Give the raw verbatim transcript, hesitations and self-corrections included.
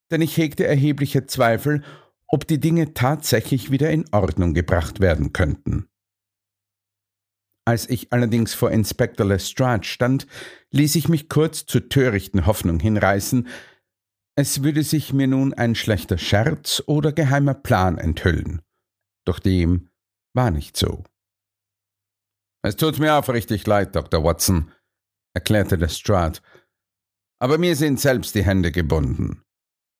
denn ich hegte erhebliche Zweifel, ob die Dinge tatsächlich wieder in Ordnung gebracht werden könnten. Als ich allerdings vor Inspektor Lestrade stand, ließ ich mich kurz zur törichten Hoffnung hinreißen, es würde sich mir nun ein schlechter Scherz oder geheimer Plan enthüllen. Doch dem war nicht so. »Es tut mir aufrichtig leid, Doktor Watson«, erklärte Lestrade, »aber mir sind selbst die Hände gebunden.